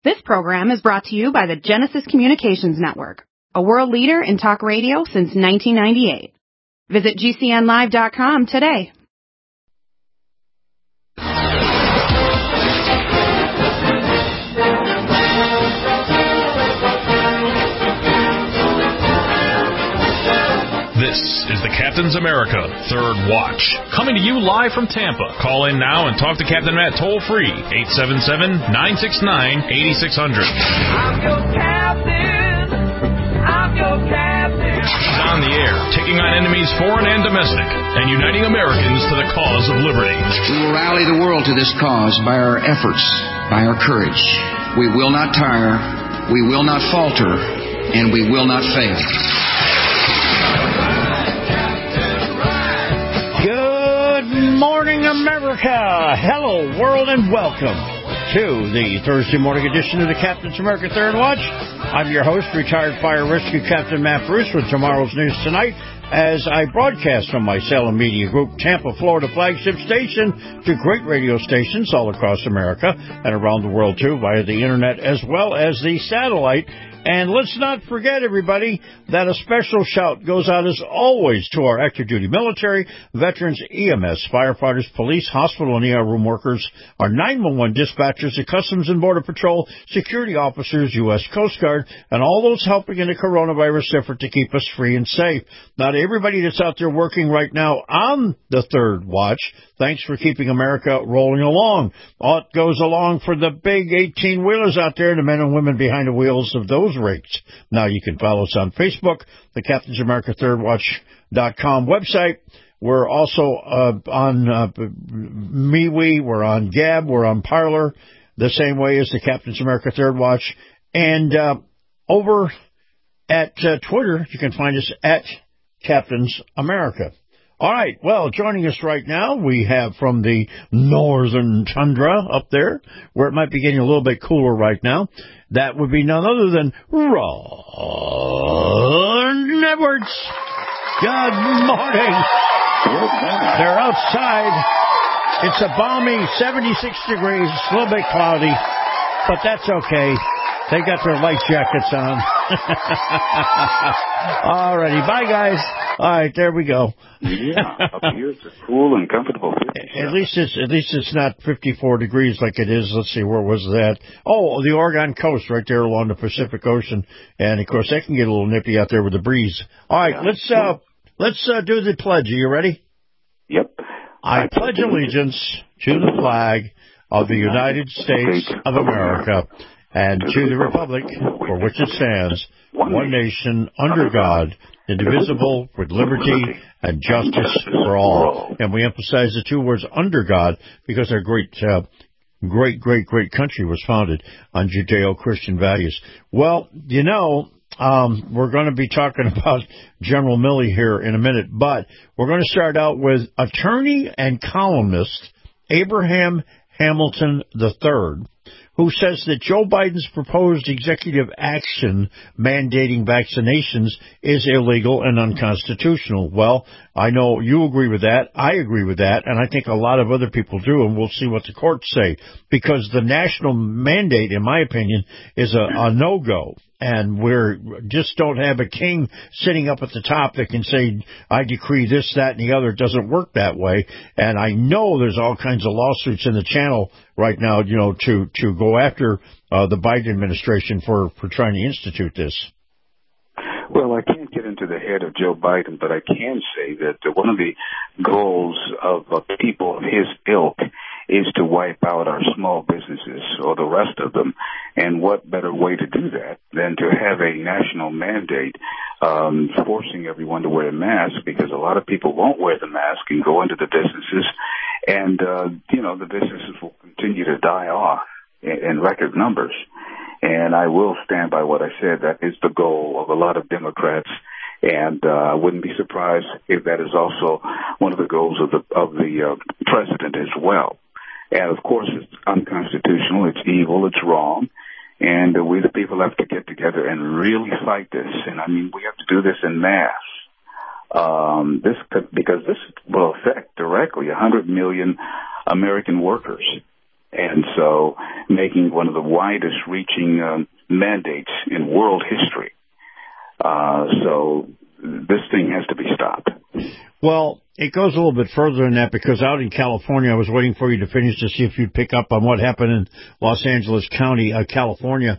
This program is brought to you by the Genesis Communications Network, a world leader in talk radio since 1998. Visit GCNlive.com today. This is the Captain's America Third Watch, coming to you live from Tampa. Call in now and talk to Captain Matt toll-free, 877-969-8600. I'm your captain. I'm your captain. He's on the air, taking on enemies foreign and domestic, and uniting Americans to the cause of liberty. We will rally the world to this cause by our efforts, by our courage. We will not tire, we will not falter, and we will not fail. Good morning, America. Hello, world, and welcome to the Thursday morning edition of the Captain's America Third Watch. I'm your host, retired fire rescue Captain Matt Bruce, with tomorrow's news tonight as I broadcast from my Salem Media Group, Tampa, Florida flagship station to great radio stations all across America and around the world, too, via the Internet as well as the satellite. And let's not forget, everybody, that a special shout goes out, as always, to our active duty military, veterans, EMS, firefighters, police, hospital and ER room workers, our 911 dispatchers, the Customs and Border Patrol, security officers, U.S. Coast Guard, and all those helping in the coronavirus effort to keep us free and safe. Now, to everybody that's out there working right now on the Third Watch, thanks for keeping America rolling along. All it goes along for the big 18-wheelers out there, the men and women behind the wheels of those rigs. Now you can follow us on Facebook, the Captain's America ThirdWatch.com website. We're also on MeWe, we're on Gab, we're on Parler, the same way as the Captain's America Third Watch. And over at Twitter, you can find us at Captain's America. All right, well, joining us right now, we have from the northern tundra up there, where it might be getting a little bit cooler right now. That would be none other than Ron Edwards. Good morning. They're outside. It's a balmy 76 degrees, a little bit cloudy, but that's okay. They got their light jackets on. All righty. Bye, guys. All right, there we go. Yeah, up here it's a cool and comfortable 50. At least it's not 54 degrees like it is. Let's see, where was that? Oh, the Oregon coast right there along the Pacific Ocean. And, of course, that can get a little nippy out there with the breeze. All right, let's do the pledge. Are you ready? Yep. I pledge allegiance to the flag of the United States of America and to the republic for which it stands, one nation, under God, indivisible, with liberty and justice for all. And we emphasize the two words, under God, because our great country was founded on Judeo-Christian values. Well, you know, we're going to be talking about General Milley here in a minute, but we're going to start out with attorney and columnist Abraham Hamilton III, who says that Joe Biden's proposed executive action mandating vaccinations is illegal and unconstitutional. Well, I know you agree with that. I agree with that. And I think a lot of other people do. And we'll see what the courts say, because the national mandate, in my opinion, is a no-go. And we're just don't have a king sitting up at the top that can say, I decree this, that, and the other. It doesn't work that way. And I know there's all kinds of lawsuits in the channel right now, you know, to go after the Biden administration for trying to institute this. Well, I can't get into the head of Joe Biden, but I can say that one of the goals of people of his ilk is to wipe out our small businesses, or the rest of them. And what better way to do that than to have a national mandate forcing everyone to wear a mask, because a lot of people won't wear the mask and go into the businesses, and, the businesses will continue to die off in record numbers. And I will stand by what I said. That is the goal of a lot of Democrats. And I wouldn't be surprised if that is also one of the goals of the president as well. And, of course, it's unconstitutional, it's evil, it's wrong, and we the people have to get together and really fight this. And, I mean, we have to do this en masse. Because this will affect directly 100 million American workers. and so making one of the widest-reaching mandates in world history. So this thing has to be stopped. Well, it goes a little bit further than that, because out in California, I was waiting for you to finish to see if you'd pick up on what happened in Los Angeles County, California.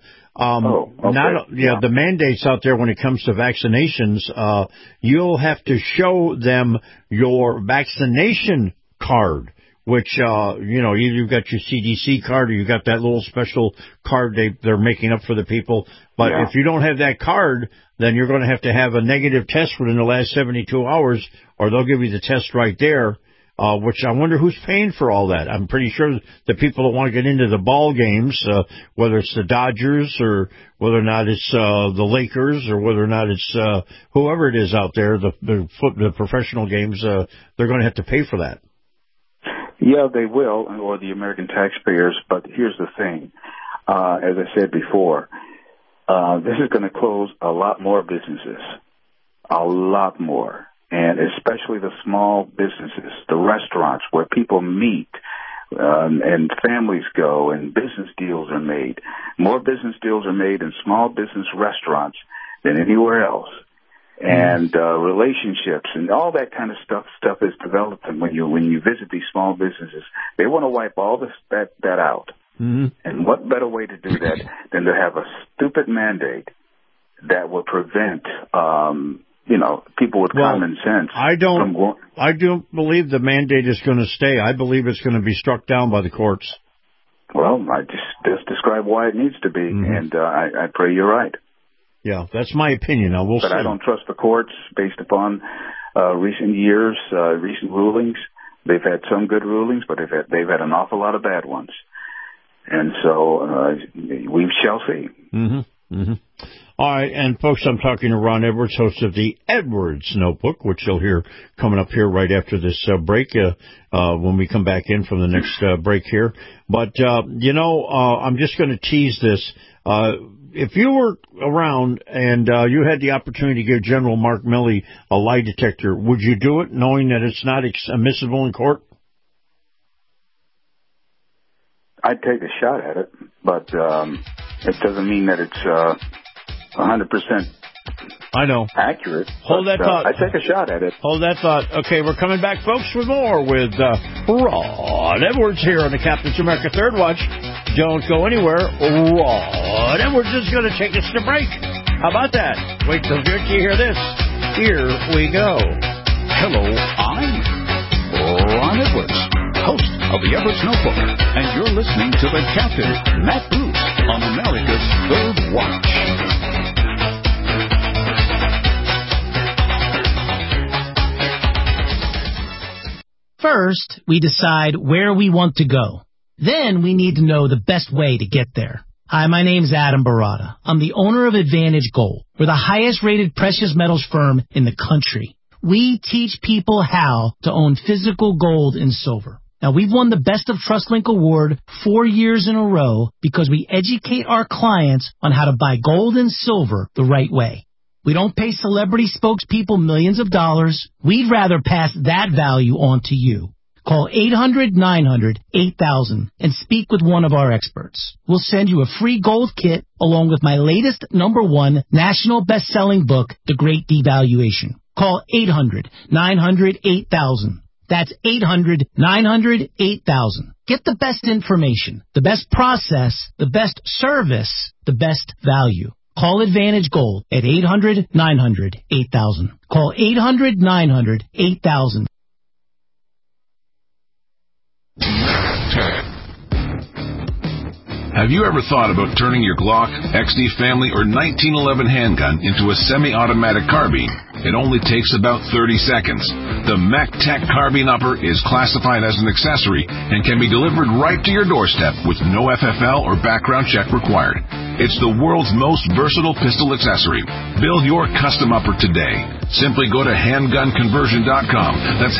The mandates out there when it comes to vaccinations, you'll have to show them your vaccination card, which, either you've got your CDC card or you've got that little special card they're making up for the people. But if you don't have that card, then you're going to have a negative test within the last 72 hours, or they'll give you the test right there, which I wonder who's paying for all that. I'm pretty sure the people that want to get into the ball games, whether it's the Dodgers or whether or not it's the Lakers or whether or not it's whoever it is out there, the professional games, they're going to have to pay for that. Yeah, they will, or the American taxpayers. But here's the thing. As I said before, this is going to close a lot more businesses, a lot more, and especially the small businesses, the restaurants where people meet and families go and business deals are made. More business deals are made in small business restaurants than anywhere else. And relationships and all that kind of stuff is developed. And when you visit these small businesses, they want to wipe all that out. Mm-hmm. And what better way to do that than to have a stupid mandate that will prevent, people with common sense. I don't believe the mandate is going to stay. I believe it's going to be struck down by the courts. Well, I just describe why it needs to be, and I pray you're right. Yeah, that's my opinion. Now, we'll see. But I don't trust the courts based upon recent years, recent rulings. They've had some good rulings, but they've had an awful lot of bad ones. And so we shall see. Mm-hmm. Mm-hmm. All right, and folks, I'm talking to Ron Edwards, host of the Edwards Notebook, which you'll hear coming up here right after this break when we come back in from the next break here. But, I'm just going to tease this. If you were around and you had the opportunity to give General Mark Milley a lie detector, would you do it knowing that it's not admissible in court? I'd take a shot at it, but it doesn't mean that it's 100% I know. accurate. Hold that thought. I'd take a shot at it. Hold that thought. Okay, we're coming back, folks, with more with Ron Edwards here on the Captain's America Third Watch. Don't go anywhere. Ron Edwards is going to take us to break. How about that? Wait till you hear this. Here we go. Hello, I'm Ron Edwards, host of the Edwards Notebook, and you're listening to the Captain, Matt Bruce, on America's Third Watch. First, we decide where we want to go. Then we need to know the best way to get there. Hi, my name's Adam Barada. I'm the owner of Advantage Gold. We're the highest-rated precious metals firm in the country. We teach people how to own physical gold and silver. Now, we've won the Best of TrustLink Award 4 years in a row because we educate our clients on how to buy gold and silver the right way. We don't pay celebrity spokespeople millions of dollars. We'd rather pass that value on to you. Call 800-900-8000 and speak with one of our experts. We'll send you a free gold kit along with my latest #1 national best-selling book, The Great Devaluation. Call 800-900-8000. That's 800-900-8000. Get the best information, the best process, the best service, the best value. Call Advantage Gold at 800-900-8000. Call 800-900-8000. Have you ever thought about turning your Glock, XD Family, or 1911 handgun into a semi-automatic carbine? It only takes about 30 seconds. The MacTech Carbine Upper is classified as an accessory and can be delivered right to your doorstep with no FFL or background check required. It's the world's most versatile pistol accessory. Build your custom upper today. Simply go to handgunconversion.com. That's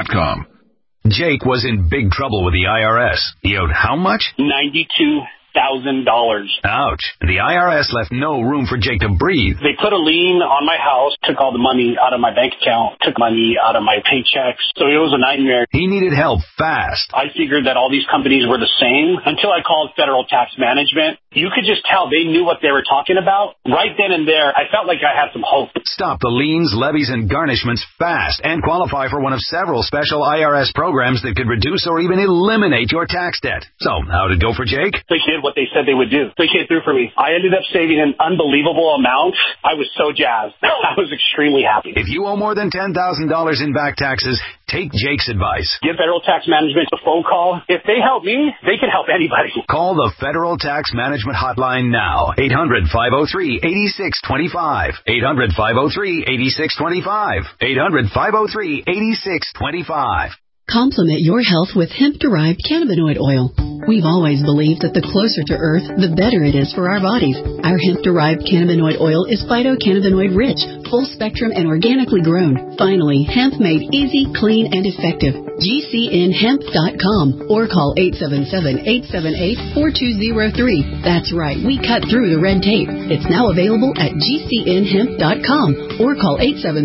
handgunconversion.com. Jake was in big trouble with the IRS. He owed how much? $92,000. Ouch. The IRS left no room for Jake to breathe. They put a lien on my house, took all the money out of my bank account, took money out of my paychecks. So it was a nightmare. He needed help fast. I figured that all these companies were the same until I called Federal Tax Management. You could just tell they knew what they were talking about. Right then and there, I felt like I had some hope. Stop the liens, levies, and garnishments fast and qualify for one of several special IRS programs that could reduce or even eliminate your tax debt. So, how'd it go for Jake? They did what they said they would do. They came through for me. I ended up saving an unbelievable amount. I was so jazzed. I was extremely happy. If you owe more than $10,000 in back taxes, take Jake's advice. Give Federal Tax Management a phone call. If they help me, they can help anybody. Call the Federal Tax Management Hotline now. 800-503-8625. 800-503-8625. 800-503-8625. Complement your health with hemp-derived cannabinoid oil. We've always believed that the closer to Earth, the better it is for our bodies. Our hemp-derived cannabinoid oil is phytocannabinoid-rich, full-spectrum, and organically grown. Finally, hemp made easy, clean, and effective. GCNhemp.com or call 877-878-4203. That's right, we cut through the red tape. It's now available at GCNhemp.com or call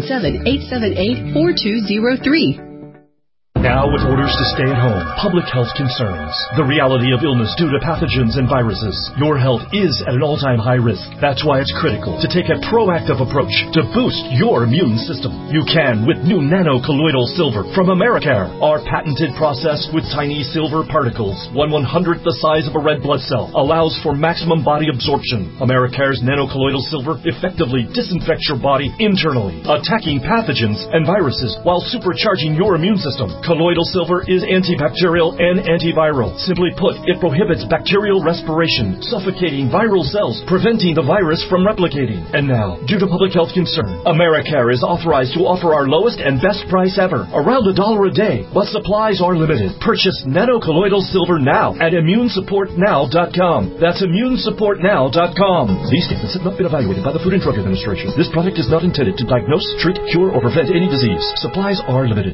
877-878-4203. Now with orders to stay at home, public health concerns, the reality of illness due to pathogens and viruses, your health is at an all-time high risk. That's why it's critical to take a proactive approach to boost your immune system. You can with new nano-colloidal silver from Americare. Our patented process with tiny silver particles, 1/100th the size of a red blood cell, allows for maximum body absorption. Americare's nano-colloidal silver effectively disinfects your body internally, attacking pathogens and viruses while supercharging your immune system. Colloidal silver is antibacterial and antiviral. Simply put, it prohibits bacterial respiration, suffocating viral cells, preventing the virus from replicating. And now, due to public health concern, Americare is authorized to offer our lowest and best price ever, around $1 a day, but supplies are limited. Purchase nano-colloidal silver now at ImmuneSupportNow.com. That's ImmuneSupportNow.com. These statements have not been evaluated by the Food and Drug Administration. This product is not intended to diagnose, treat, cure, or prevent any disease. Supplies are limited.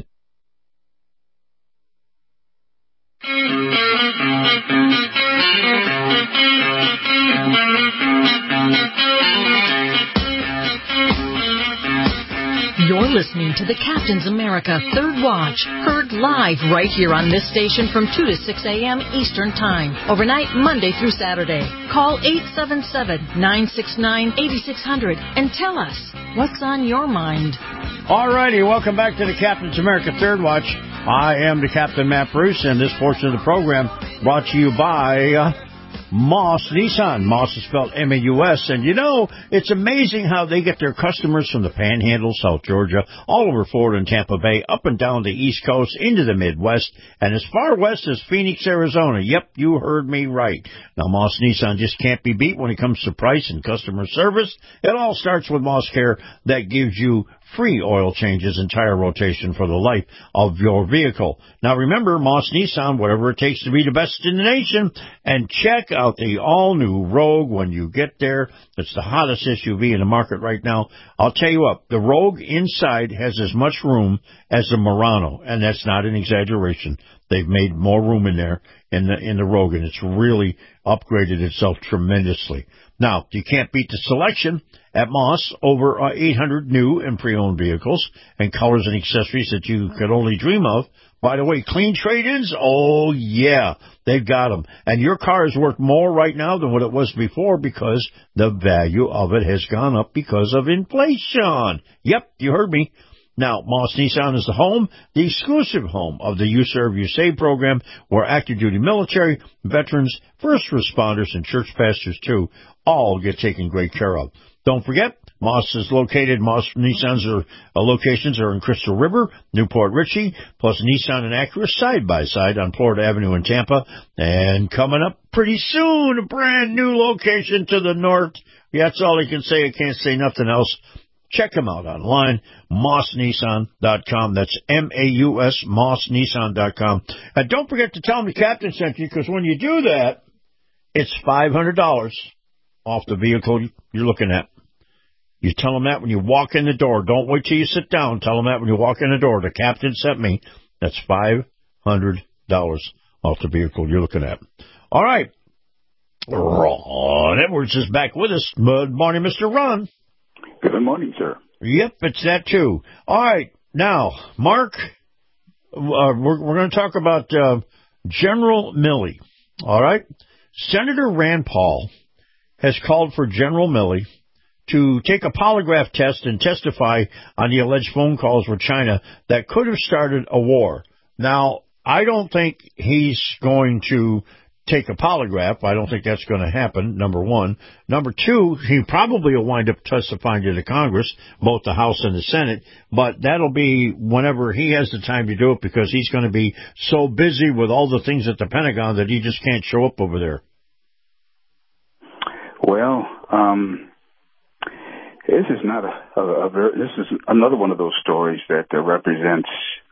You're listening to the Captain's America Third Watch, heard live right here on this station from 2 to 6 a.m. Eastern Time, overnight Monday through Saturday. Call 877-969-8600 and tell us what's on your mind. All righty, welcome back to the Captain's America Third Watch. I am the Captain Matt Bruce, and this portion of the program brought to you by Moss Nissan. Moss is spelled M-A-U-S. And, you know, it's amazing how they get their customers from the Panhandle, South Georgia, all over Florida and Tampa Bay, up and down the East Coast, into the Midwest, and as far west as Phoenix, Arizona. Yep, you heard me right. Now, Moss Nissan just can't be beat when it comes to price and customer service. It all starts with Moss Care that gives you free oil changes and tire rotation for the life of your vehicle. Now remember, Moss Nissan, whatever it takes to be the best in the nation. And check out the all-new Rogue when you get there. It's the hottest SUV in the market right now. I'll tell you what, the Rogue inside has as much room as the Murano, and that's not an exaggeration. They've made more room in there in the Rogue, and it's really upgraded itself tremendously. Now, you can't beat the selection at Moss, over 800 new and pre-owned vehicles and colors and accessories that you could only dream of. By the way, clean trade-ins, oh yeah, they've got them. And your car is worth more right now than what it was before because the value of it has gone up because of inflation. Yep, you heard me. Now, Moss Nissan is the home, the exclusive home of the You Serve, You Save program, where active duty military, veterans, first responders, and church pastors, too, all get taken great care of. Don't forget, Moss Nissan's locations are in Crystal River, Newport Richey, plus Nissan and Acura side-by-side on Florida Avenue in Tampa. And coming up pretty soon, a brand new location to the north. Yeah, that's all I can say. I can't say nothing else. Check them out online, MossNissan.com. That's M-A-U-S, MossNissan.com. And don't forget to tell them the Captain sent you, because when you do that, it's $500 off the vehicle you're looking at. You tell them that when you walk in the door. Don't wait till you sit down. Tell them that when you walk in the door. The Captain sent me. That's $500 off the vehicle you're looking at. All right. Ron Edwards is back with us. Good morning, Mr. Ron. Good morning, sir. Yep, it's that too. All right, now, Mark, we're going to talk about General Milley. All right? Senator Rand Paul has called for General Milley to take a polygraph test and testify on the alleged phone calls with China that could have started a war. Now, I don't think he's going to take a polygraph. I don't think that's going to happen, number one. Number two, he probably will wind up testifying to the Congress, both the House and the Senate, but that'll be whenever he has the time to do it because he's going to be so busy with all the things at the Pentagon that he just can't show up over there. Well, this is not this is another one of those stories that represents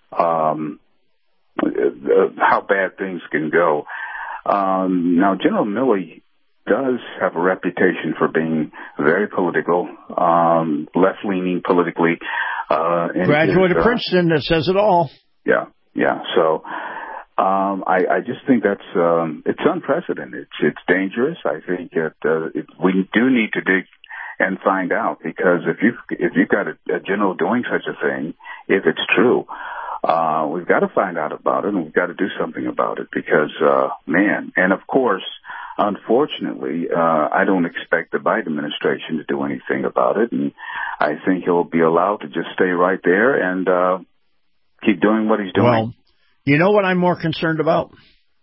how bad things can go. Now, General Milley does have a reputation for being very political, left-leaning politically. Graduate of Princeton, that says it all. Yeah. So I just think that's it's unprecedented. It's dangerous. I think that we do need to dig and find out, because if you've got a general doing such a thing, if it's true, we've got to find out about it, and we've got to do something about it, because, man, and of course, unfortunately, I don't expect the Biden administration to do anything about it, and I think he'll be allowed to just stay right there and keep doing what he's doing. Well, you know what I'm more concerned about?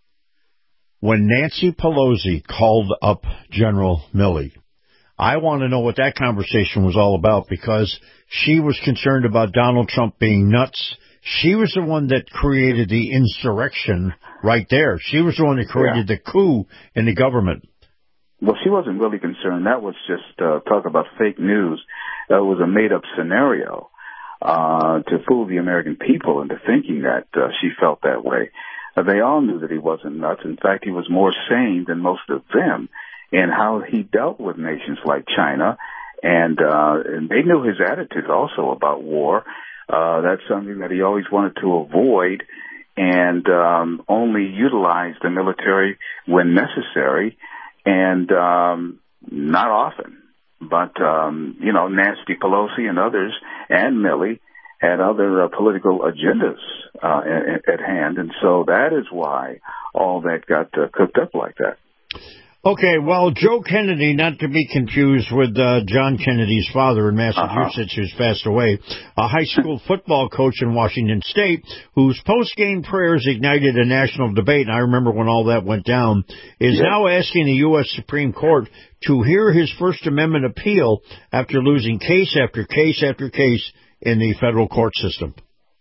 When Nancy Pelosi called up General Milley, I want to know what that conversation was all about, because she was concerned about Donald Trump being nuts. She was the one that created the insurrection right there. She was the one that created the coup in the government. Well, she wasn't really concerned. That was just talk about fake news. That was a made-up scenario to fool the American people into thinking that she felt that way. They all knew that he wasn't nuts. In fact, he was more sane than most of them in how he dealt with nations like China. And they knew his attitude also about war. That's something that he always wanted to avoid, and only utilize the military when necessary, and not often. But, Nancy Pelosi and others, and Milley, had other political agendas at hand, and so that is why all that got cooked up like that. Okay, well, Joe Kennedy, not to be confused with John Kennedy's father in Massachusetts, who's passed away, a high school football coach in Washington State, whose post-game prayers ignited a national debate, and I remember when all that went down, is now asking the U.S. Supreme Court to hear his First Amendment appeal after losing case after case after case in the federal court system.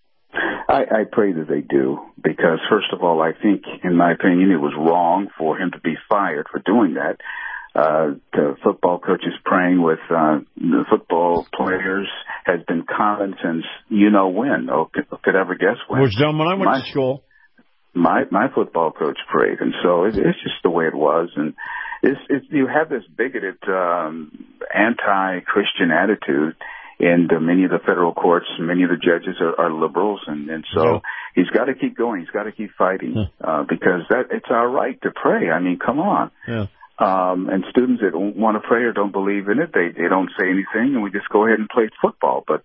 I pray that they do, because first of all, I think, in my opinion, it was wrong for him to be fired for doing that. The football coaches praying with the football players has been common since when. Could ever guess when? It was done when I went to school. My football coach prayed, and so it's just the way it was. And you have this bigoted, anti-Christian attitude. And many of the federal courts, many of the judges are liberals, and so he's got to keep going. He's got to keep fighting because it's our right to pray. I mean, come on. Yeah. And students that don't want to pray or don't believe in it, they don't say anything, and we just go ahead and play football. But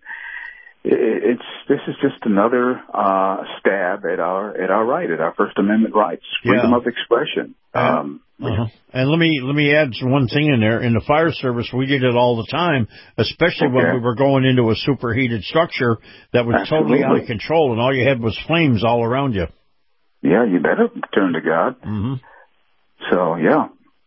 this is just another stab at our right, at our First Amendment rights, freedom of expression. And let me add one thing in there. In the fire service, we did it all the time, especially when we were going into a superheated structure that was totally out of control, and all you had was flames all around you. Yeah, you better turn to God. Mm-hmm. So, yeah.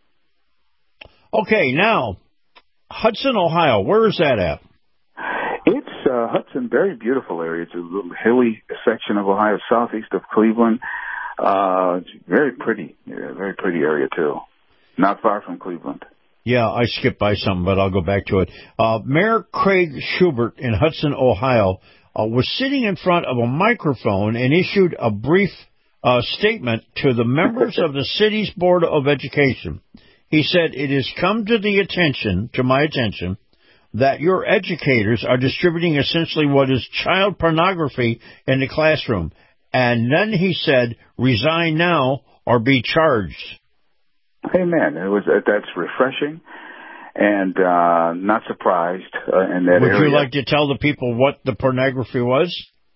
Okay, now, Hudson, Ohio, where is that at? It's Hudson, very beautiful area. It's a little hilly section of Ohio, southeast of Cleveland. It's very pretty area too. Not far from Cleveland. Yeah, I skipped by something, but I'll go back to it. Mayor Craig Schubert in Hudson, Ohio, was sitting in front of a microphone and issued a brief statement to the members of the city's Board of Education. He said, "It has come to my attention, that your educators are distributing essentially what is child pornography in the classroom." And then he said, "Resign now or be charged." Amen. That's refreshing, and not surprised in that area. Would you like to tell the people what the pornography was?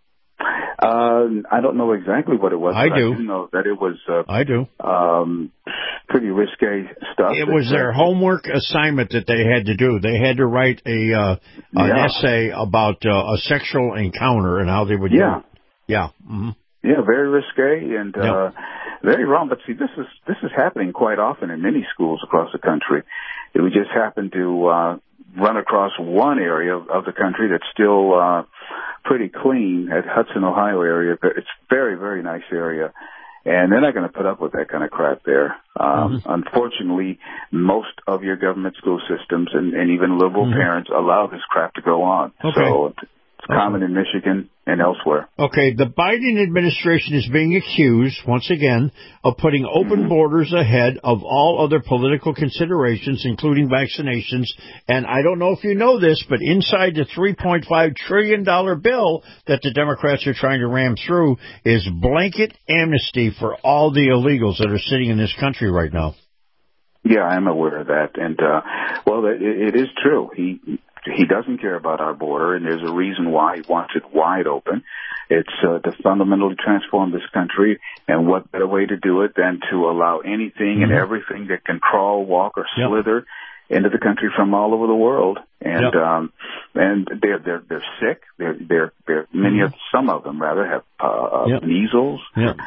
I don't know exactly what it was. I do. I do know that it was. I do. Pretty risque stuff. It was their homework assignment that they had to do. They had to write an essay about a sexual encounter and how they would. Yeah. Yeah. Mm-hmm. Yeah, very risque and very wrong. But see, this is happening quite often in many schools across the country. We just happen to run across one area of the country that's still pretty clean at Hudson, Ohio area. It's a very, very nice area. And they're not going to put up with that kind of crap there. Unfortunately, most of your government school systems and even liberal parents allow this crap to go on. Okay. So it's common in Michigan and elsewhere. Okay, the Biden administration is being accused, once again, of putting open borders ahead of all other political considerations, including vaccinations. And I don't know if you know this, but inside the $3.5 trillion bill that the Democrats are trying to ram through is blanket amnesty for all the illegals that are sitting in this country right now. Yeah, I'm aware of that. And, well, it is true. He doesn't care about our border, and there's a reason why he wants it wide open. It's to fundamentally transform this country, and what better way to do it than to allow anything and everything that can crawl, walk, or slither into the country from all over the world. And and they're sick. They're some of them rather have measles,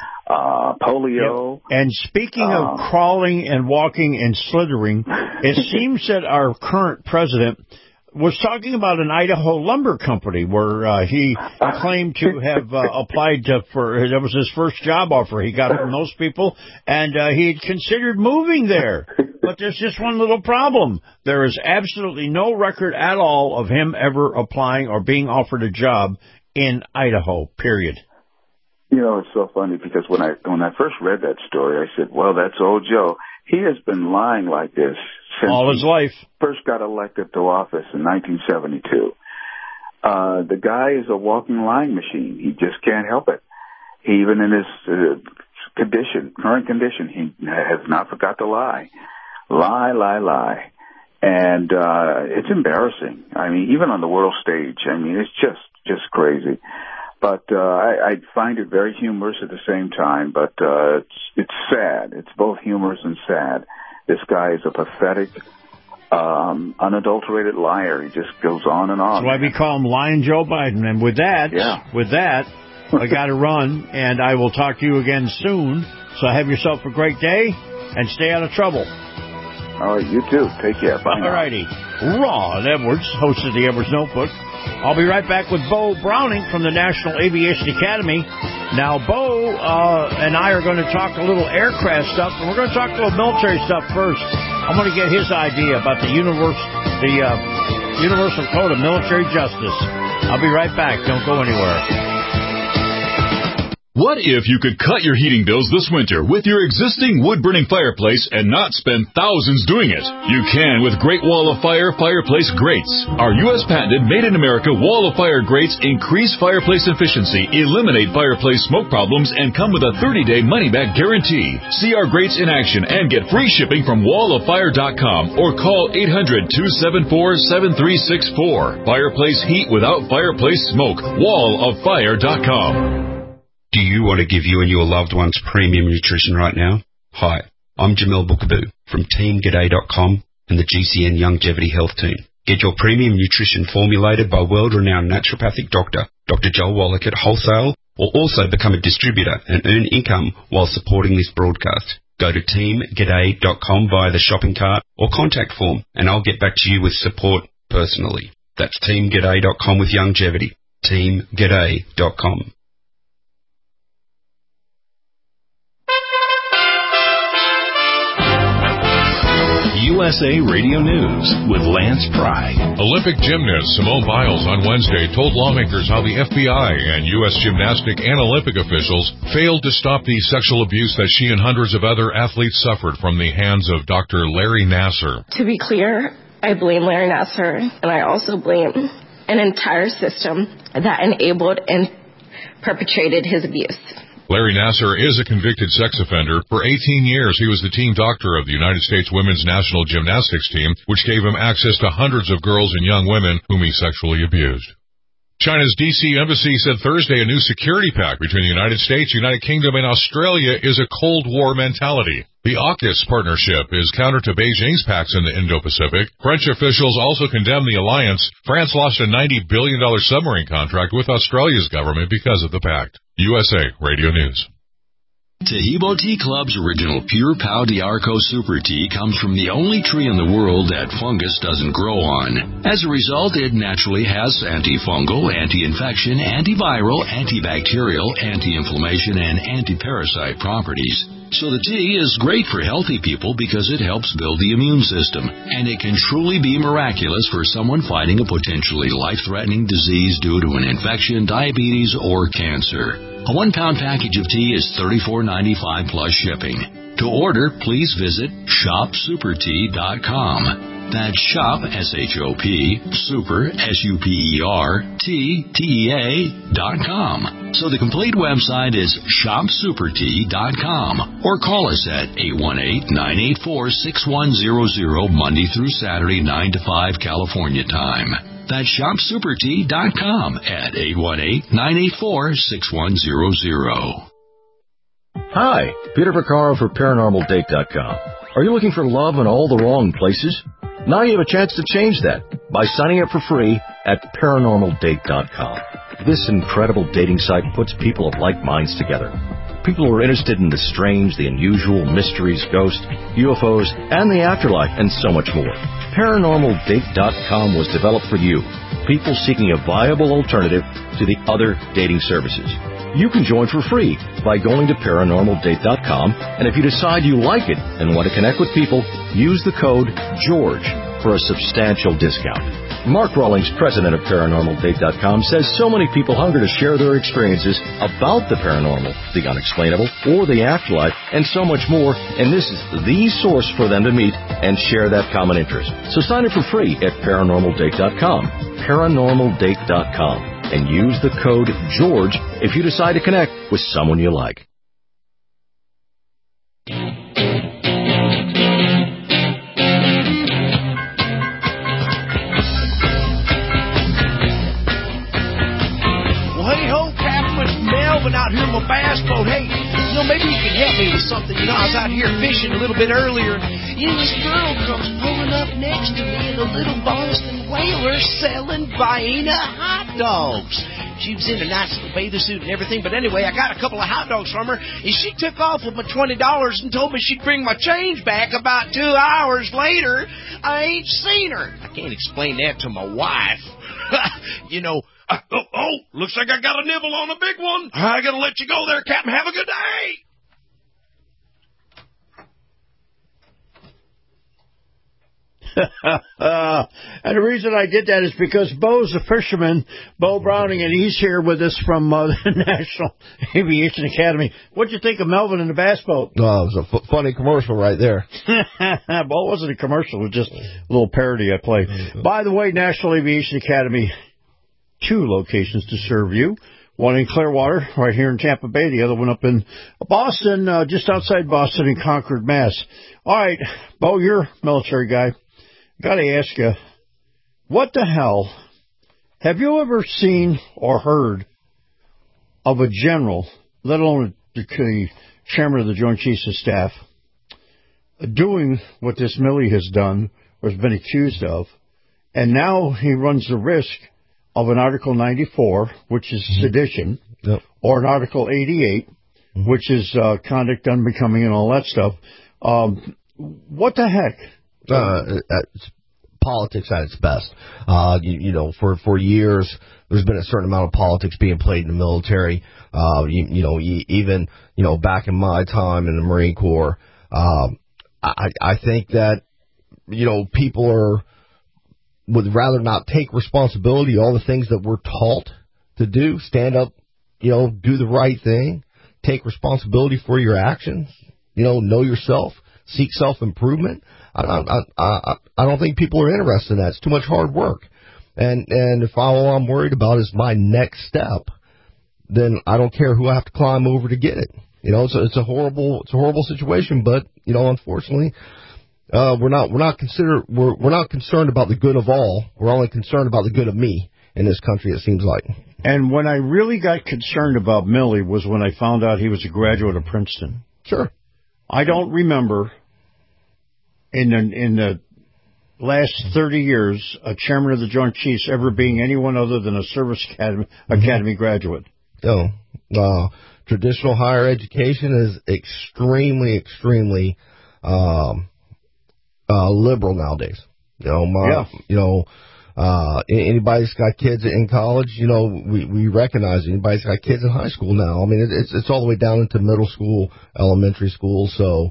polio. And speaking of crawling and walking and slithering, it seems that our current president was talking about an Idaho lumber company where he claimed to have applied for, that was his first job offer he got from those people, and he had considered moving there. But there's just one little problem. There is absolutely no record at all of him ever applying or being offered a job in Idaho, period. You know, it's so funny because when I first read that story, I said, well, that's old Joe. He has been lying like this since all his life. First got elected to office in 1972. The guy is a walking lying machine. He just can't help it. He, even in his current condition, he has not forgot to lie. Lie. And it's embarrassing. I mean, even on the world stage, I mean, it's just crazy. But I find it very humorous at the same time. But it's sad. It's both humorous and sad. This guy is a pathetic, unadulterated liar. He just goes on and on. That's why we call him Lying Joe Biden. And with that, I got to run, and I will talk to you again soon. So have yourself a great day, and stay out of trouble. All right, you too. Take care. Bye now. All righty. Ron Edwards, host of the Edwards Notebook. I'll be right back with Bo Browning from the National Aviation Academy. Now, Bo and I are going to talk a little aircraft stuff, and we're going to talk a little military stuff first. I'm going to get his idea about the Universal Code of Military Justice. I'll be right back. Don't go anywhere. What if you could cut your heating bills this winter with your existing wood-burning fireplace and not spend thousands doing it? You can with Great Wall of Fire fireplace grates. Our U.S. patented made-in-America Wall of Fire grates increase fireplace efficiency, eliminate fireplace smoke problems, and come with a 30-day money-back guarantee. See our grates in action and get free shipping from walloffire.com or call 800-274-7364. Fireplace heat without fireplace smoke. walloffire.com. Do you want to give you and your loved ones premium nutrition right now? Hi, I'm Jamel Bookaboo from TeamGaday.com and the GCN Longevity Health Team. Get your premium nutrition formulated by world-renowned naturopathic doctor, Dr. Joel Wallach at Wholesale, or also become a distributor and earn income while supporting this broadcast. Go to TeamGaday.com via the shopping cart or contact form, and I'll get back to you with support personally. That's TeamGaday.com with longevity. TeamGaday.com. USA Radio News with Lance Pry. Olympic gymnast Simone Biles on Wednesday told lawmakers how the FBI and U.S. gymnastic and Olympic officials failed to stop the sexual abuse that she and hundreds of other athletes suffered from the hands of Dr. Larry Nassar. To be clear, I blame Larry Nassar, and I also blame an entire system that enabled and perpetrated his abuse. Larry Nassar is a convicted sex offender. For 18 years, he was the team doctor of the United States Women's National Gymnastics team, which gave him access to hundreds of girls and young women whom he sexually abused. China's D.C. embassy said Thursday a new security pact between the United States, United Kingdom, and Australia is a Cold War mentality. The AUKUS partnership is counter to Beijing's pacts in the Indo-Pacific. French officials also condemned the alliance. France lost a $90 billion submarine contract with Australia's government because of the pact. USA Radio News. Tahibo Tea Club's original Pure Pau d'Arco Super Tea comes from the only tree in the world that fungus doesn't grow on. As a result, it naturally has antifungal, anti-infection, antiviral, antibacterial, anti-inflammation, and anti-parasite properties. So the tea is great for healthy people because it helps build the immune system, and it can truly be miraculous for someone fighting a potentially life-threatening disease due to an infection, diabetes, or cancer. A 1-pound package of tea is $34.95 plus shipping. To order, please visit shopsupertea.com. That's shop, S-H-O-P, super, S-U-P-E-R, T-T-E-A.com. So the complete website is shopsupertea.com, or call us at 818-984-6100 Monday through Saturday, 9 to 5 California time. That's shopsupertea.com at 818-984-6100. Hi, Peter Vaccaro for ParanormalDate.com. Are you looking for love in all the wrong places? Now you have a chance to change that by signing up for free at ParanormalDate.com. This incredible dating site puts people of like minds together. People who are interested in the strange, the unusual, mysteries, ghosts, UFOs, and the afterlife, and so much more. ParanormalDate.com was developed for you, people seeking a viable alternative to the other dating services. You can join for free by going to ParanormalDate.com, and if you decide you like it and want to connect with people, use the code GEORGE for a substantial discount. Mark Rawlings, president of ParanormalDate.com, says so many people hunger to share their experiences about the paranormal, the unexplainable, or the afterlife, and so much more, and this is the source for them to meet and share that common interest. So sign up for free at ParanormalDate.com, ParanormalDate.com, and use the code GEORGE if you decide to connect with someone you like. Out here in my bass boat. Hey, maybe you can help me with something. I was out here fishing a little bit earlier. This girl comes pulling up next to me in a little Boston whaler selling Vienna hot dogs. She was in a nice little bathing suit and everything, but anyway, I got a couple of hot dogs from her, and she took off with my $20 and told me she'd bring my change back about 2 hours later. I ain't seen her. I can't explain that to my wife. Looks like I got a nibble on a big one. I gotta let you go there, Captain. Have a good day. And the reason I did that is because Bo's a fisherman, Bo Browning, and he's here with us from the National Aviation Academy. What'd you think of Melvin and the bass boat? It was a funny commercial right there. Well, it wasn't a commercial. It was just a little parody I played. By the way, National Aviation Academy, 2 locations to serve you. One in Clearwater, right here in Tampa Bay. The other one up in Boston, just outside Boston in Concord, Mass. All right, Bo, you're a military guy. Got to ask you, what the hell have you ever seen or heard of a general, let alone the chairman of the Joint Chiefs of Staff, doing what this Milley has done or has been accused of, and now he runs the risk of an Article 94, which is sedition, or an Article 88, which is conduct unbecoming and all that stuff. What the heck? It's politics at its best. For years, there's been a certain amount of politics being played in the military. Even back in my time in the Marine Corps, I think that, people would rather not take responsibility, all the things that we're taught to do, stand up, do the right thing, take responsibility for your actions, know yourself, seek self-improvement. I don't think people are interested in that. It's too much hard work. And if all I'm worried about is my next step, then I don't care who I have to climb over to get it. You know, it's a horrible situation, but, you know, unfortunately, we're not concerned about the good of all. We're only concerned about the good of me in this country, it seems like. And when I really got concerned about Millie was when I found out he was a graduate of Princeton. Sure. I don't remember in the last 30 years a chairman of the Joint Chiefs ever being anyone other than a service academy graduate. No. Traditional higher education is extremely liberal nowadays. Anybody's got kids in college, you know, we recognize anybody's got kids in high school now. I mean, it's all the way down into middle school, elementary school. So,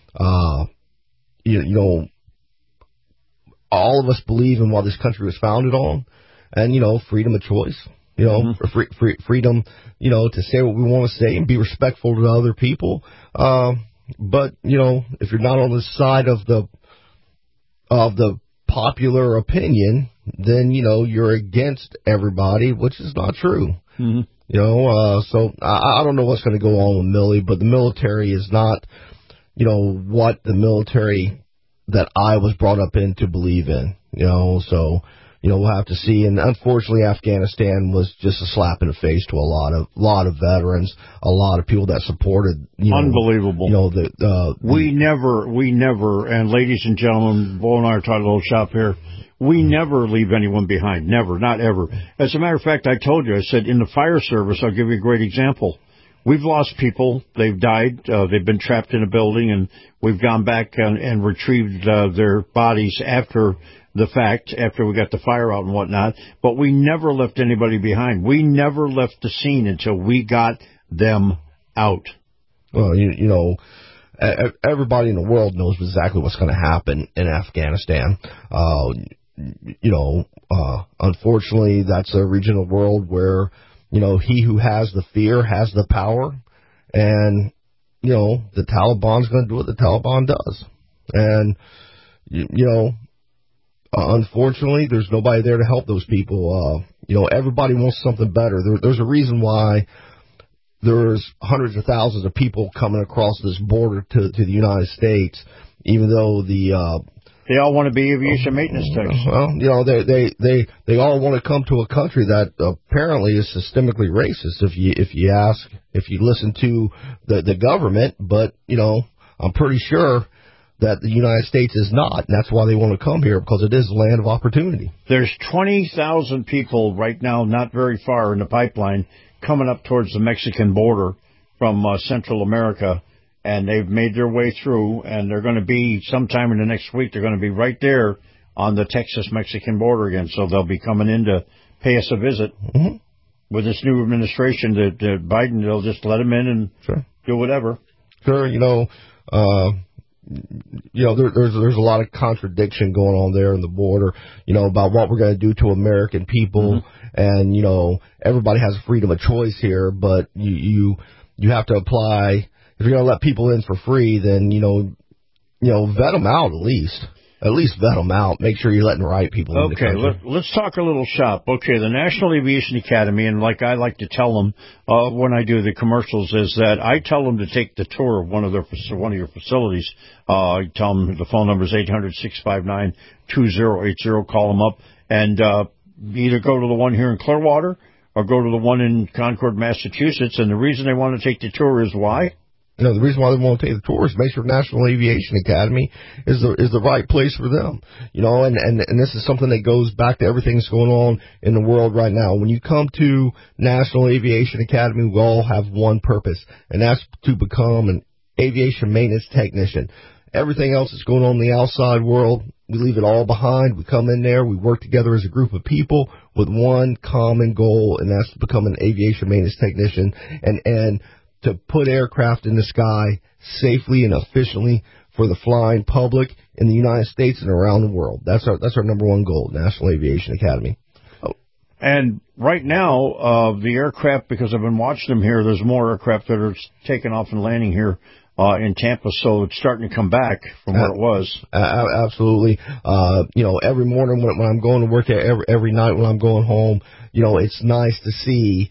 all of us believe in what this country was founded on, and, you know, freedom of choice. You know, freedom, you know, to say what we want to say and be respectful to other people. But, you know, if you're not on the side of the popular opinion, then, you know, you're against everybody, which is not true. Mm-hmm. You know, so I don't know what's going to go on with Millie, but the military is not, you know, what the military that I was brought up in to believe in, you know, so, you know, we'll have to see. And unfortunately, Afghanistan was just a slap in the face to a lot of veterans, a lot of people that supported. Unbelievable. You know, we never, and ladies and gentlemen, Bo and I are talking a little shop here. We never leave anyone behind. Never, not ever. As a matter of fact, I told you, I said in the fire service, I'll give you a great example. We've lost people. They've died. They've been trapped in a building, and we've gone back and retrieved their bodies after the fact, after we got the fire out and whatnot. But we never left anybody behind. We never left the scene until we got them out. Well, you know, everybody in the world knows exactly what's going to happen in Afghanistan. Unfortunately, that's a region of the world where, you know, he who has the fear has the power, and, you know, the Taliban's going to do what the Taliban does. And, unfortunately, there's nobody there to help those people. Everybody wants something better. There's a reason why there's hundreds of thousands of people coming across this border to the United States, even though they all want to be aviation maintenance techs. Well, you know, they all want to come to a country that apparently is systemically racist. If you listen to the government, but, you know, I'm pretty sure that the United States is not, and that's why they want to come here, because it is a land of opportunity. There's 20,000 people right now, not very far in the pipeline, coming up towards the Mexican border from Central America, and they've made their way through, and they're going to be, sometime in the next week, they're going to be right there on the Texas-Mexican border again, so they'll be coming in to pay us a visit. Mm-hmm. With this new administration, that Biden, they'll just let them in and do whatever. Sure, there's a lot of contradiction going on there in the border, you know, about what we're going to do to American people. Mm-hmm. And, you know, everybody has freedom of choice here, but you have to apply. If you're going to let people in for free, then, you know, vet them out at least. At least vet them out. Make sure you're letting the right people in the country. Okay, let's talk a little shop. Okay, the National Aviation Academy, and like I like to tell them when I do the commercials, is that I tell them to take the tour of one of your facilities. I tell them the phone number is 800-659-2080. Call them up and either go to the one here in Clearwater or go to the one in Concord, Massachusetts. And the reason they want to take the tour is why? You know, the reason why they want to take the tour is make sure National Aviation Academy is the right place for them. You know, and this is something that goes back to everything that's going on in the world right now. When you come to National Aviation Academy, we all have one purpose, and that's to become an aviation maintenance technician. Everything else that's going on in the outside world, we leave it all behind. We come in there, we work together as a group of people with one common goal, and that's to become an aviation maintenance technician and to put aircraft in the sky safely and efficiently for the flying public in the United States and around the world. That's our number one goal, National Aviation Academy. And right now, the aircraft, because I've been watching them here, there's more aircraft that are taking off and landing here in Tampa, so it's starting to come back from where it was. Absolutely. Every morning when I'm going to work, every night when I'm going home, you know, it's nice to see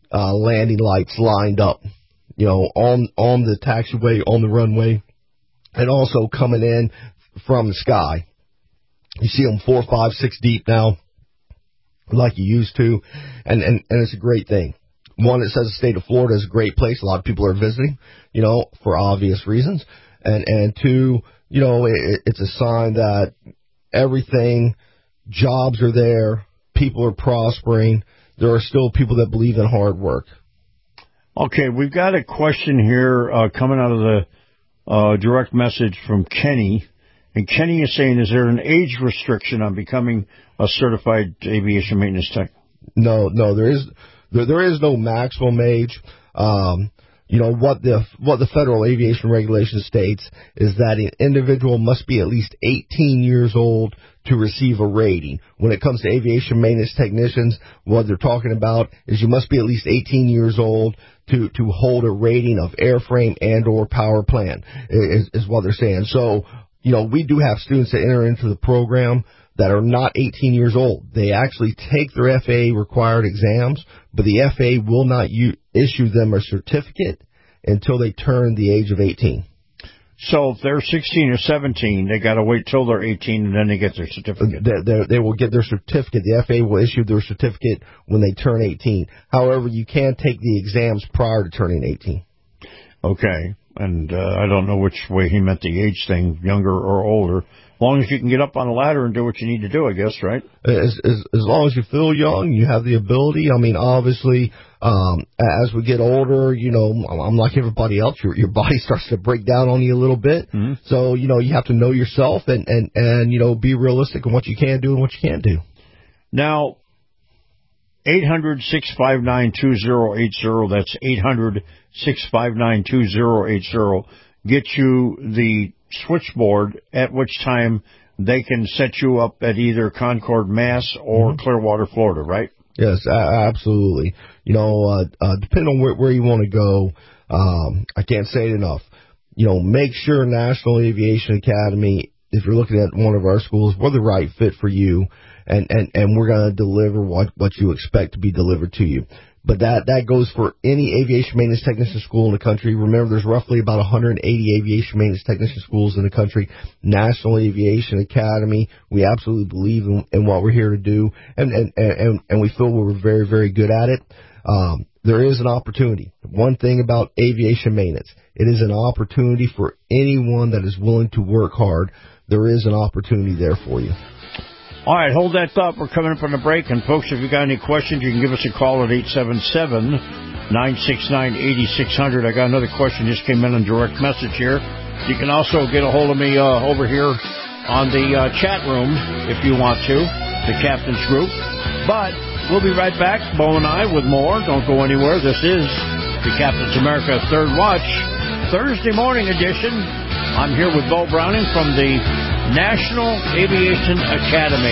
landing lights lined up, on the taxiway, on the runway, and also coming in from the sky. You see them 4, 5, 6 deep now, like you used to, and it's a great thing. One, it says the state of Florida is a great place. A lot of people are visiting, for obvious reasons. And two, it's a sign that everything, jobs are there, people are prospering. There are still people that believe in hard work. Okay, we've got a question here coming out of the direct message from Kenny. And Kenny is saying, is there an age restriction on becoming a certified aviation maintenance tech? No, there is no maximum age. What the federal aviation regulation states is that an individual must be at least 18 years old to receive a rating. When it comes to aviation maintenance technicians, what they're talking about is you must be at least 18 years old to hold a rating of airframe and or power plant is what they're saying. So, we do have students that enter into the program that are not 18 years old. They actually take their FAA required exams, but the FAA will not issue them a certificate until they turn the age of 18. So if they're 16 or 17, they got to wait till they're 18 and then they get their certificate. They will get their certificate. The FAA will issue their certificate when they turn 18. However, you can take the exams prior to turning 18. Okay. And I don't know which way he meant the age thing, younger or older. As long as you can get up on the ladder and do what you need to do, I guess, right? As long as you feel young, you have the ability. I mean, obviously, as we get older, I'm like everybody else. Your body starts to break down on you a little bit. Mm-hmm. So, you have to know yourself and be realistic in what you can do and what you can't do. Now, 800-659-2080. That's 800-659-2080. Get you the switchboard, at which time they can set you up at either Concord, Mass. or Clearwater, Florida, right? Yes, absolutely. Depending on where you want to go, I can't say it enough. Make sure National Aviation Academy, if you're looking at one of our schools, we're the right fit for you, and we're going to deliver what you expect to be delivered to you. But that goes for any aviation maintenance technician school in the country. Remember, there's roughly about 180 aviation maintenance technician schools in the country. National Aviation Academy, we absolutely believe in what we're here to do, and we feel we're very, very good at it. There is an opportunity. One thing about aviation maintenance, it is an opportunity for anyone that is willing to work hard. There is an opportunity there for you. All right, hold that thought. We're coming up on the break. And, folks, if you got any questions, you can give us a call at 877-969-8600. I got another question just came in direct message here. You can also get a hold of me over here on the chat room if you want to, the Captain's Group. But we'll be right back, Bo and I, with more. Don't go anywhere. This is the Captain's America Third Watch, Thursday morning edition. I'm here with Bo Browning from the National Aviation Academy.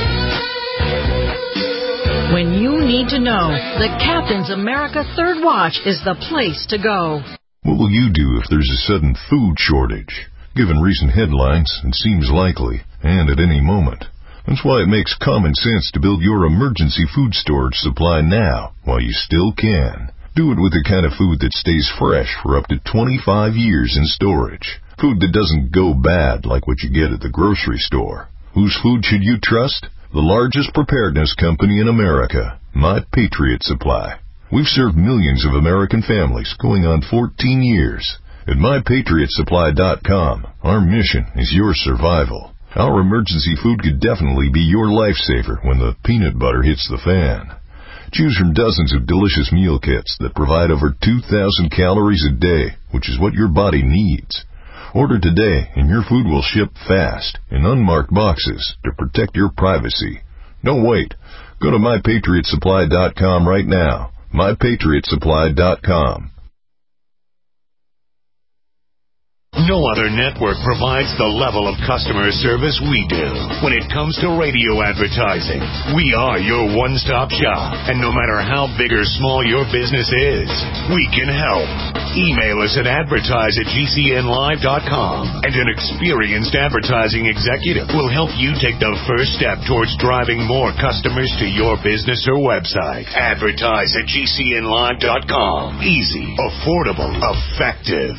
When you need to know, the Captain's America Third Watch is the place to go. What will you do if there's a sudden food shortage? Given recent headlines, it seems likely, and at any moment. That's why it makes common sense to build your emergency food storage supply now, while you still can. Do it with the kind of food that stays fresh for up to 25 years in storage. Food that doesn't go bad like what you get at the grocery store. Whose food should you trust? The largest preparedness company in America, My Patriot Supply. We've served millions of American families going on 14 years. At MyPatriotSupply.com, our mission is your survival. Our emergency food could definitely be your lifesaver when the peanut butter hits the fan. Choose from dozens of delicious meal kits that provide over 2,000 calories a day, which is what your body needs. Order today and your food will ship fast in unmarked boxes to protect your privacy. Don't wait. Go to MyPatriotSupply.com right now. MyPatriotSupply.com. No other network provides the level of customer service we do. When it comes to radio advertising, we are your one-stop shop. And no matter how big or small your business is, we can help. Email us at advertise@gcnlive.com, and an experienced advertising executive will help you take the first step towards driving more customers to your business or website. Advertise@gcnlive.com. Easy, affordable, effective.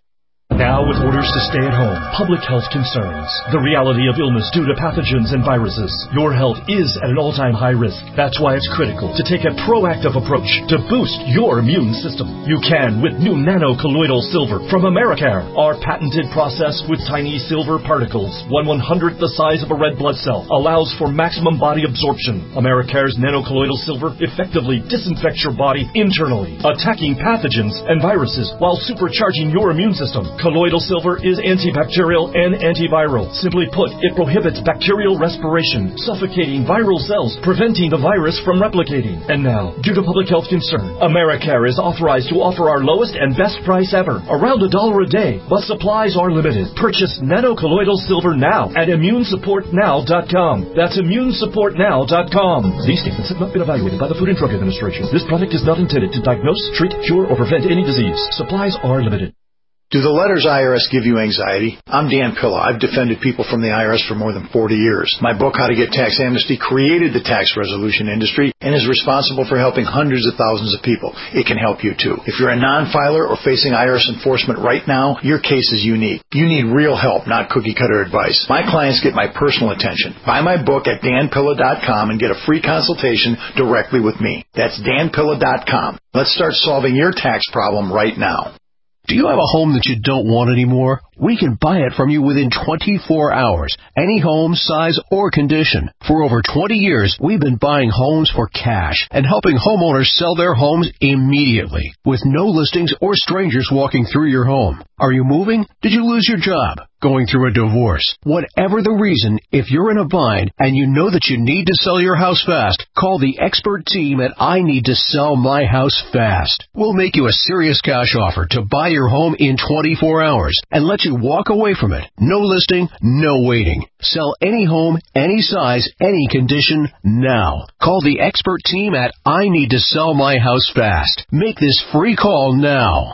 Now with orders to stay at home, public health concerns, the reality of illness due to pathogens and viruses. Your health is at an all-time high risk. That's why it's critical to take a proactive approach to boost your immune system. You can with new nano-colloidal silver from Americare. Our patented process with tiny silver particles, 1/100th the size of a red blood cell, allows for maximum body absorption. Americare's nano-colloidal silver effectively disinfects your body internally, attacking pathogens and viruses while supercharging your immune system. Colloidal silver is antibacterial and antiviral. Simply put, it prohibits bacterial respiration, suffocating viral cells, preventing the virus from replicating. And now, due to public health concern, Americare is authorized to offer our lowest and best price ever, around $1 a day, but supplies are limited. Purchase nano-colloidal silver now at ImmuneSupportNow.com. That's ImmuneSupportNow.com. These statements have not been evaluated by the Food and Drug Administration. This product is not intended to diagnose, treat, cure, or prevent any disease. Supplies are limited. Do the letters IRS give you anxiety? I'm Dan Pilla. I've defended people from the IRS for more than 40 years. My book, How to Get Tax Amnesty, created the tax resolution industry and is responsible for helping hundreds of thousands of people. It can help you too. If you're a non-filer or facing IRS enforcement right now, your case is unique. You need real help, not cookie-cutter advice. My clients get my personal attention. Buy my book at danpilla.com and get a free consultation directly with me. That's danpilla.com. Let's start solving your tax problem right now. Do you have a home that you don't want anymore? We can buy it from you within 24 hours. Any home, size, or condition. For over 20 years, we've been buying homes for cash and helping homeowners sell their homes immediately with no listings or strangers walking through your home. Are you moving? Did you lose your job? Going through a divorce? Whatever the reason, if you're in a bind and you know that you need to sell your house fast, call the expert team at I Need to Sell My House Fast. We'll make you a serious cash offer to buy your home in 24 hours and let you walk away from it. No listing, no waiting. Sell any home, any size, any condition, now. Call the expert team at I Need to Sell My House Fast. Make this free call now.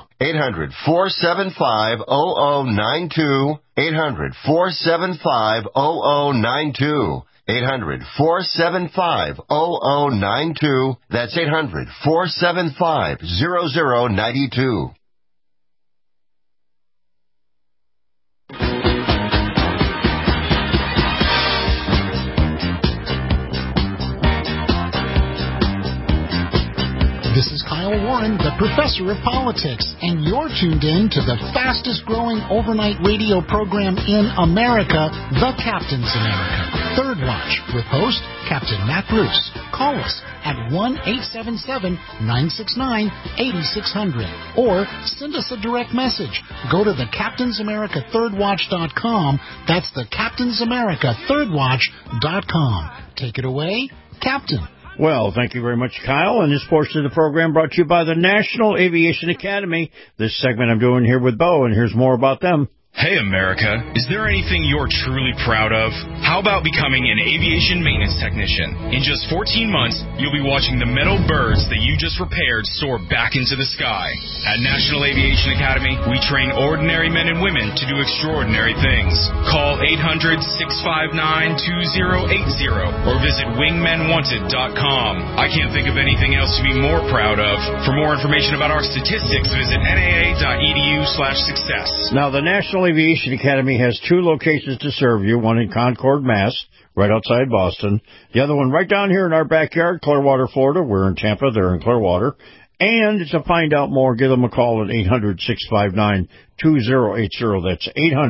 800-475-0092. 800-475-0092. 800-475-0092. That's 800-475-0092. This is Kyle Warren, the professor of politics, and you're tuned in to the fastest-growing overnight radio program in America, The Captain's America, Third Watch, with host Captain Matt Bruce. Call us at 1-877-969-8600 or send us a direct message. Go to the Captain's America ThirdWatch.com. That's the Captain's America ThirdWatch.com. Take it away, Captain. Well, thank you very much, Kyle. And this portion of the program brought to you by the National Aviation Academy. This segment I'm doing here with Bo, and here's more about them. Hey, America. Is there anything you're truly proud of? How about becoming an aviation maintenance technician? In just 14 months, you'll be watching the metal birds that you just repaired soar back into the sky. At National Aviation Academy, we train ordinary men and women to do extraordinary things. Call 800-659-2080 or visit wingmenwanted.com. I can't think of anything else to be more proud of. For more information about our statistics, visit naa.edu/success. Now, the National Aviation Academy has two locations to serve you, one in Concord, Mass., right outside Boston. The other one right down here in our backyard, Clearwater, Florida. We're in Tampa. They're in Clearwater. And to find out more, give them a call at 800-659-2080. That's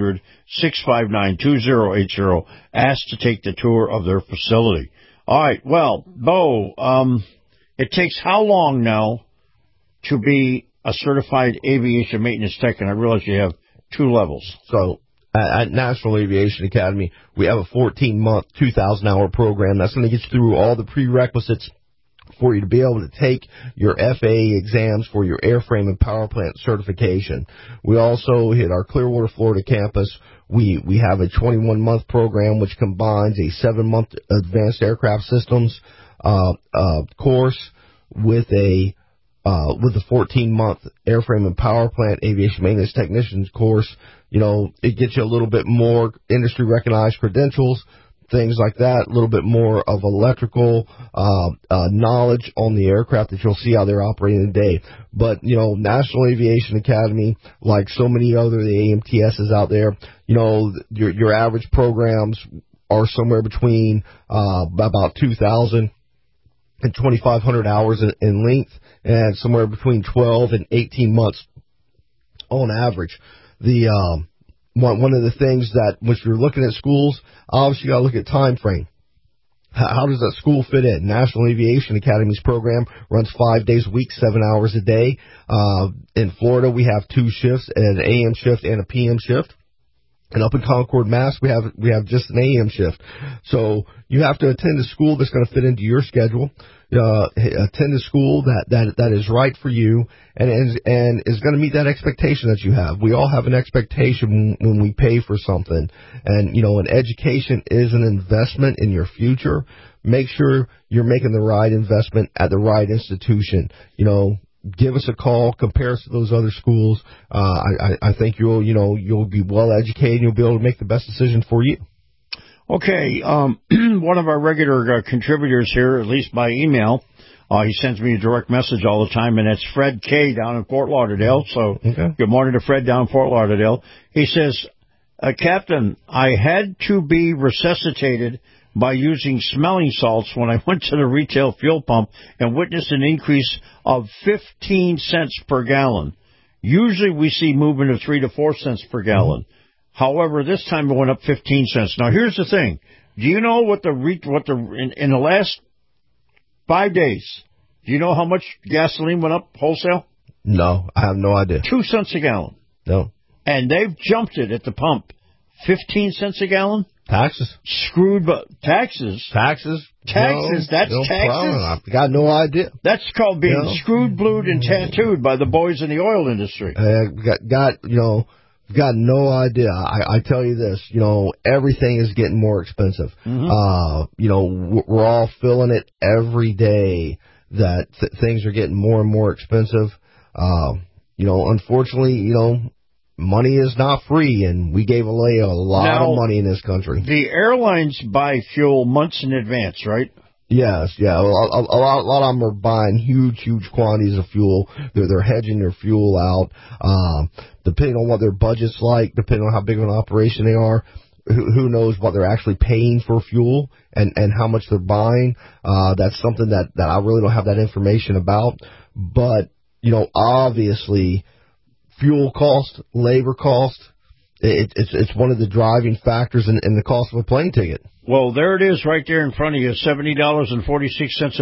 800-659-2080. Ask to take the tour of their facility. All right. Well, Bo, it takes how long now to be a certified aviation maintenance tech? And I realize you have two levels. So at National Aviation Academy, we have a 14-month, 2,000-hour program that's going to get you through all the prerequisites for you to be able to take your FAA exams for your airframe and power plant certification. We also hit our Clearwater, Florida campus. We have a 21-month program which combines a 7-month advanced aircraft systems course with a with the 14-month airframe and power plant aviation maintenance technicians course, it gets you a little bit more industry recognized credentials, things like that, a little bit more of electrical knowledge on the aircraft that you'll see how they're operating today. But, National Aviation Academy, like so many other the AMTSs out there, your average programs are somewhere between about 2,000 and 2,500 hours in length, and somewhere between 12 and 18 months on average. One of the things that, when you're looking at schools, obviously you got to look at time frame. How does that school fit in? National Aviation Academy's program runs 5 days a week, 7 hours a day. In Florida, we have 2 shifts, an AM shift and a PM shift. And up in Concord, Mass, we have just an AM shift. So you have to attend a school that's going to fit into your schedule. Attend a school that is right for you and is going to meet that expectation that you have. We all have an expectation when we pay for something. And, an education is an investment in your future. Make sure you're making the right investment at the right institution. Give us a call, compare us to those other schools. I think you'll be well educated and you'll be able to make the best decision for you. Okay, one of our regular contributors here, at least by email, he sends me a direct message all the time, and that's Fred K. down in Fort Lauderdale. So Good morning to Fred down in Fort Lauderdale. He says, Captain, I had to be resuscitated by using smelling salts when I went to the retail fuel pump and witnessed an increase of 15 cents per gallon. Usually we see movement of 3 to 4 cents per gallon. However, this time it went up 15 cents. Now, here's the thing. Do you know in the last 5 days, do you know how much gasoline went up wholesale? No, I have no idea. 2 cents a gallon. No. And they've jumped it at the pump. 15 cents a gallon? Taxes. Screwed, but taxes. Taxes. Taxes. That's no taxes. Problem. I've got no idea. That's called being screwed, blued, and tattooed by the boys in the oil industry. Got no idea. I tell you this, everything is getting more expensive. We're all feeling it every day that things are getting more and more expensive. Unfortunately, money is not free, and we gave away a lot of money in this country. The airlines buy fuel months in advance, right? Yes, yeah. A lot of them are buying huge quantities of fuel. They're hedging their fuel out. Depending on what their budget's like, depending on how big of an operation they are, who knows what they're actually paying for fuel and how much they're buying. That's something that I really don't have that information about. But, obviously, fuel cost, labor cost, it's one of the driving factors in the cost of a plane ticket. Well, there it is right there in front of you, $70.46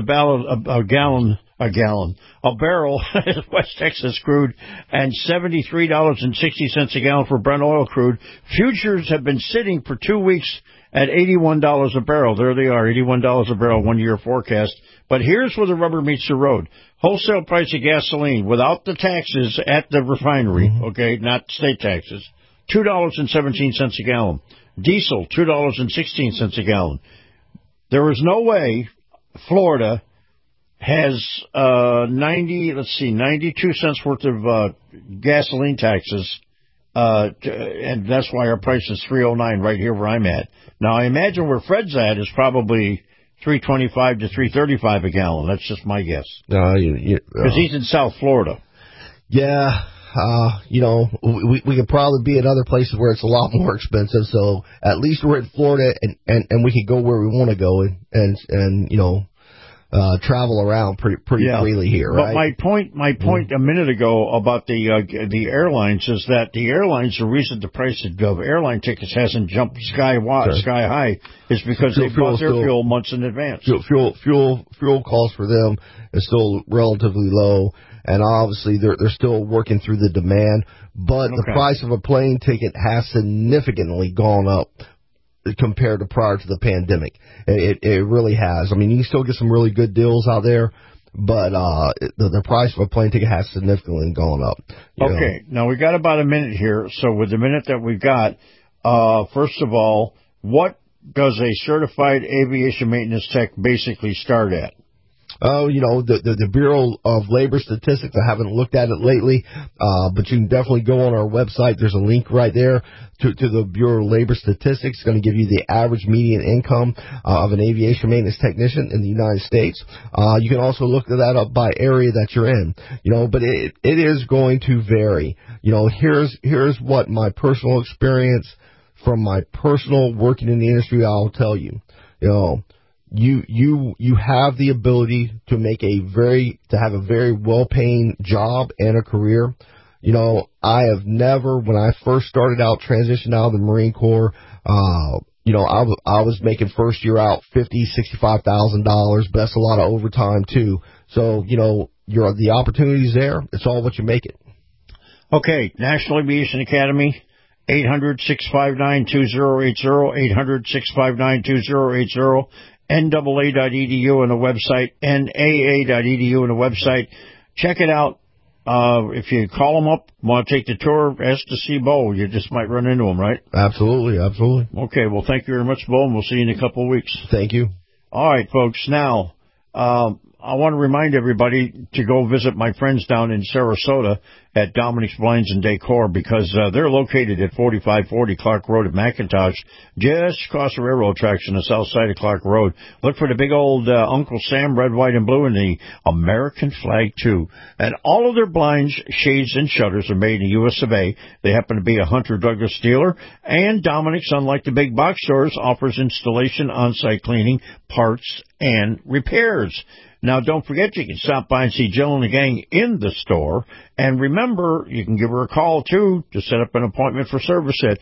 a barrel, West Texas crude, and $73.60 a gallon for Brent oil crude. Futures have been sitting for 2 weeks at $81 a barrel. There they are, $81 a barrel, 1 year forecast. But here's where the rubber meets the road. Wholesale price of gasoline without the taxes at the refinery, okay, not state taxes, $2.17 a gallon. Diesel, $2.16 a gallon. There is no way Florida has 92 cents worth of gasoline taxes, and that's why our price is $3.09 right here where I'm at. Now, I imagine where Fred's at is probably $3.25 to $3.35 a gallon. That's just my guess. Because he's in South Florida. Yeah. We could probably be in other places where it's a lot more expensive. So at least we're in Florida and we can go where we want to go and travel around pretty freely here, right? But my point a minute ago about the airlines is that the airlines, the reason the price of airline tickets hasn't jumped sky high is because they bought their fuel months in advance. Fuel cost for them is still relatively low. And obviously, they're still working through the demand, but the price of a plane ticket has significantly gone up compared to prior to the pandemic. It really has. I mean, you can still get some really good deals out there, but the price of a plane ticket has significantly gone up. Now we got about a minute here. So with the minute that we've got, first of all, what does a certified aviation maintenance tech basically start at? The Bureau of Labor Statistics. I haven't looked at it lately, but you can definitely go on our website. There's a link right there to the Bureau of Labor Statistics. It's going to give you the average median income of an aviation maintenance technician in the United States. You can also look that up by area that you're in, but it is going to vary. Here's what my personal experience from my personal working in the industry, I'll tell you. You have the ability to have a very well-paying job and a career. I have never, when I first started out, transitioned out of the Marine Corps, I was making first year out $50,000-$65,000, but that's a lot of overtime too. So, the opportunity's there. It's all what you make it. Okay, National Aviation Academy, 800-659-2080, 800-659-2080, NAA.edu on the website, NAA.edu on the website. Check it out. If you call them up, want to take the tour, ask to see Bo. You just might run into him, right? Absolutely. Okay, well, thank you very much, Bo, and we'll see you in a couple of weeks. Thank you. All right, folks. Now, I want to remind everybody to go visit my friends down in Sarasota at Dominic's Blinds and Decor, because they're located at 4540 Clark Road at McIntosh, just across the railroad tracks on the south side of Clark Road. Look for the big old Uncle Sam, red, white, and blue, and the American flag, too. And all of their blinds, shades, and shutters are made in the U.S. of A. They happen to be a Hunter Douglas dealer. And Dominic's, unlike the big box stores, offers installation, on-site cleaning, parts, and repairs. Now, don't forget, you can stop by and see Jill and the gang in the store. And remember, you can give her a call, too, to set up an appointment for service at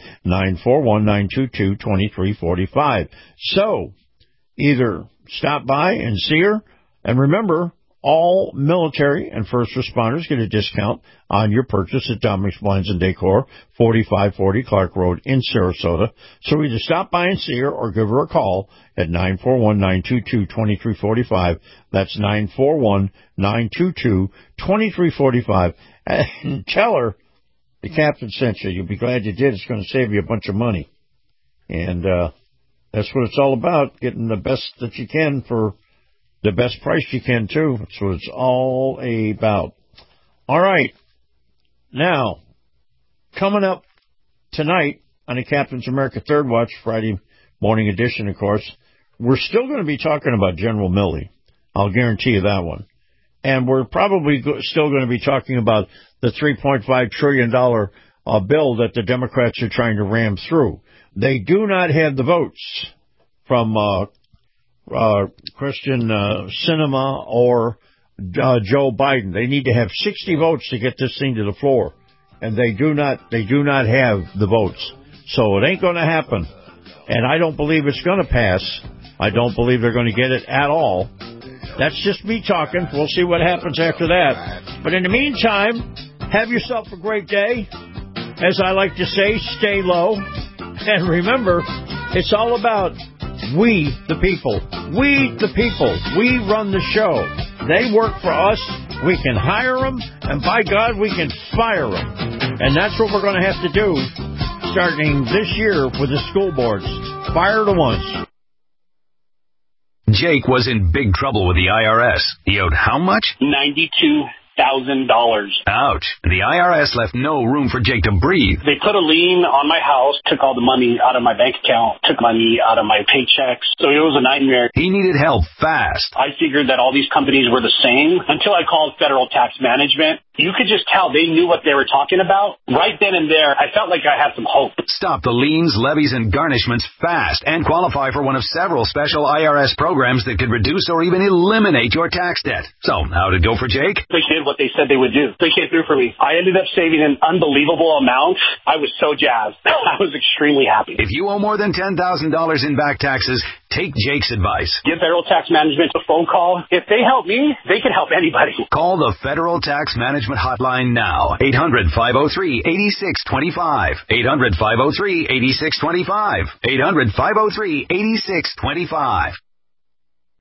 941-922-2345. So, either stop by and see her, and remember, all military and first responders get a discount on your purchase at Dominic's Blinds and Decor, 4540 Clark Road in Sarasota. So either stop by and see her or give her a call at 941-922-2345. That's 941-922-2345. And tell her the captain sent you. You'll be glad you did. It's going to save you a bunch of money. And that's what it's all about, getting the best that you can for the best price you can, too. That's what it's all about. All right. Now, coming up tonight on the Captain's America Third Watch, Friday morning edition, of course, we're still going to be talking about General Milley. I'll guarantee you that one. And we're probably still going to be talking about the $3.5 trillion bill that the Democrats are trying to ram through. They do not have the votes from Christian Sinema or Joe Biden. They need to have 60 votes to get this thing to the floor, and they do not have the votes. So it ain't going to happen, and I don't believe it's going to pass. I don't believe they're going to get it at all. That's just me talking. We'll see what happens after that. But in the meantime, have yourself a great day. As I like to say, stay low, and remember, it's all about we, the people. We, the people. We run the show. They work for us. We can hire them. And by God, we can fire them. And that's what we're going to have to do starting this year with the school boards. Fire the ones. Jake was in big trouble with the IRS. He owed how much? $92,000. Ouch. The IRS left no room for Jake to breathe. They put a lien on my house, took all the money out of my bank account, took money out of my paychecks. So it was a nightmare. He needed help fast. I figured that all these companies were the same until I called Federal Tax Management. You could just tell they knew what they were talking about. Right then and there, I felt like I had some hope. Stop the liens, levies, and garnishments fast and qualify for one of several special IRS programs that could reduce or even eliminate your tax debt. So, how did it go for Jake? They did what they said they would do. They came through for me. I ended up saving an unbelievable amount. I was so jazzed. I was extremely happy. If you owe more than $10,000 in back taxes, take Jake's advice. Give Federal Tax Management a phone call. If they help me, they can help anybody. Call the Federal Tax Management Hotline now. 800-503-8625. 800-503-8625. 800-503-8625.